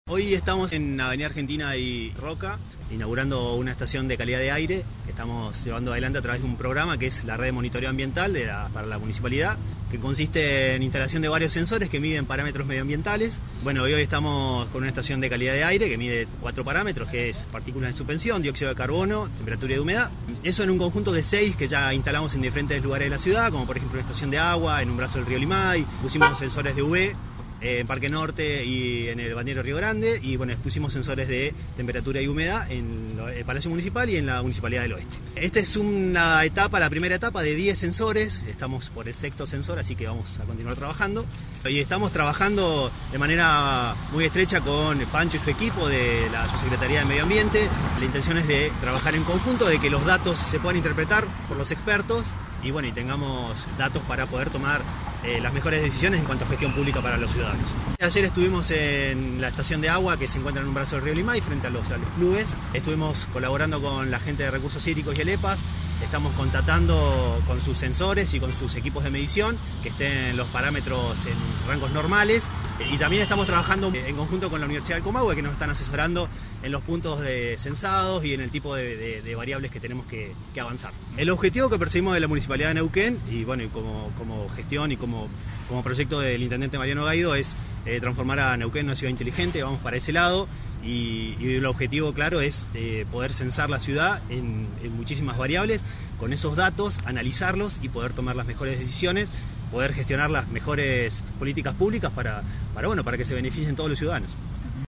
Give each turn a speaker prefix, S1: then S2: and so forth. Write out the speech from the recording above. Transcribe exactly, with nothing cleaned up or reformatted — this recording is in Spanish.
S1: Hoy estamos en Avenida Argentina y Roca, inaugurando una estación de calidad de aire que estamos llevando adelante a través de un programa que es la red de monitoreo ambiental de la, para la municipalidad, que consiste en instalación de varios sensores que miden parámetros medioambientales. Bueno, hoy estamos con una estación de calidad de aire que mide cuatro parámetros, que es partículas de suspensión, dióxido de carbono, temperatura y humedad. Eso en un conjunto de seis que ya instalamos en diferentes lugares de la ciudad, como por ejemplo una estación de agua, en un brazo del río Limay, pusimos sensores de U V, en Parque Norte y en el balneario Río Grande, y bueno, pusimos sensores de temperatura y humedad en el Palacio Municipal y en la Municipalidad del Oeste. Esta es una etapa, la primera etapa de diez sensores, estamos por el sexto sensor, así que vamos a continuar trabajando. Y estamos trabajando de manera muy estrecha con Pancho y su equipo de la Subsecretaría de Medio Ambiente. La intención es de trabajar en conjunto, de que los datos se puedan interpretar por los expertos y bueno, y tengamos datos para poder tomar eh, las mejores decisiones en cuanto a gestión pública para los ciudadanos. Ayer estuvimos en la estación de agua que se encuentra en un brazo del río Limay frente a los, a los clubes. Estuvimos colaborando con la gente de Recursos Hídricos y el E P A S. Estamos contatando con sus sensores y con sus equipos de medición que estén los parámetros en rangos normales, y también estamos trabajando en conjunto con la Universidad del Comahue, que nos están asesorando en los puntos de censados y en el tipo de, de, de variables que tenemos que, que avanzar. El objetivo que perseguimos de la Municipalidad de Neuquén, y bueno, y como, como gestión y como, como proyecto del Intendente Mariano Gaido, es eh, transformar a Neuquén en una ciudad inteligente. Vamos para ese lado, y, y el objetivo claro es eh, poder censar la ciudad en, en muchísimas variables, con esos datos, analizarlos y poder tomar las mejores decisiones, poder gestionar las mejores políticas públicas para, para, bueno, para que se beneficien todos los ciudadanos.